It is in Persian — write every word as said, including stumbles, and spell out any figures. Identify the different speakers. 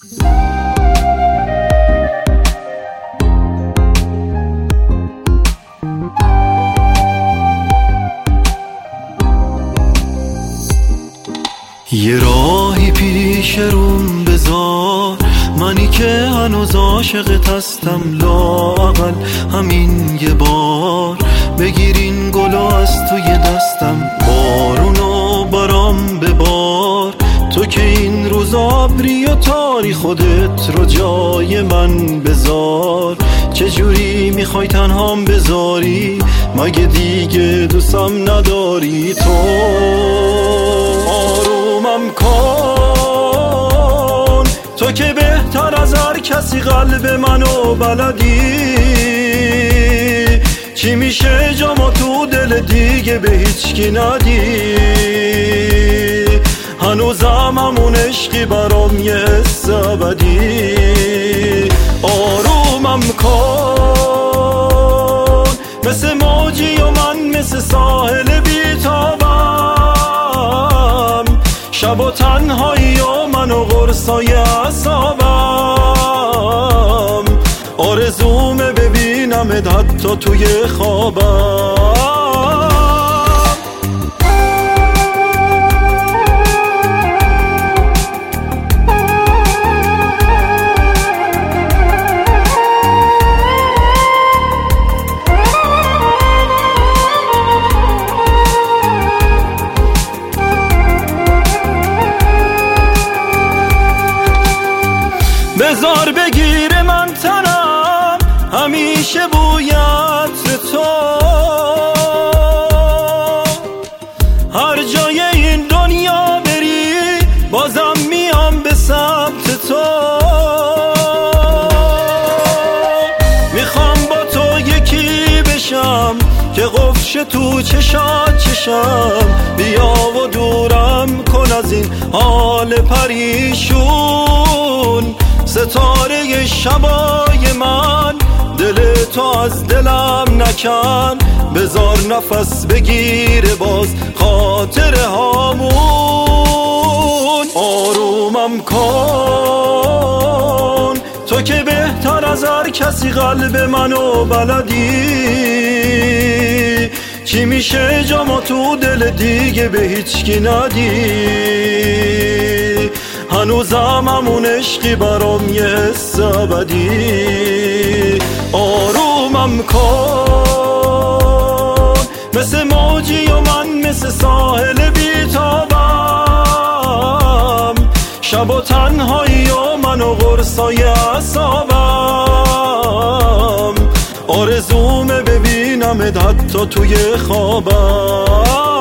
Speaker 1: یه راهی پیش روم بذار، منی که هنوز عاشقت هستم، لااقل همین یه بار بگیرین گلو از توی دستم. بارونو برام ببار، تو که این روز ابری و تاری، خودت رو جای من بذار. چجوری میخوای تنهام بذاری؟ مگه دیگه دوستم نداری؟ تو آرومم کن، تو که بهتر از هر کسی قلب منو بلدی. چی میشه جامو تو دل دیگه به هیچ کی ندی؟ هنوزم همون عشقی برام یه حس ابدی. آرومم کن، مثل موجی و من مثل ساحل بیتابم. شب و تنهایی و من و قرصای اعصابم. آرزومه ببینمت حتی توی خوابم. بذار بگیره من تنم همیشه بویت تو، هر جای این دنیا بری بازم میام به سمت تو. میخوام با تو یکی بشم که قفش تو چشات چشم. بیا و دورم کن از این حال پریشون. ستاره شبای من دل تو از دلم نکن. بذار نفس بگیره باز خاطر هامون. آرومم کن، تو که بهتر از هر کسی قلب منو بلدی. چی میشه جامو تو دل دیگه به هیچ کی ندی؟ هنوزم همون عشقی برام یه حس ابدی. آرومم کن، مثل موجی و من مثل ساحل بیتابم. شب و تنهایی و من و قرصای اعصابم. آرزومه ببینمت حتی توی خوابم.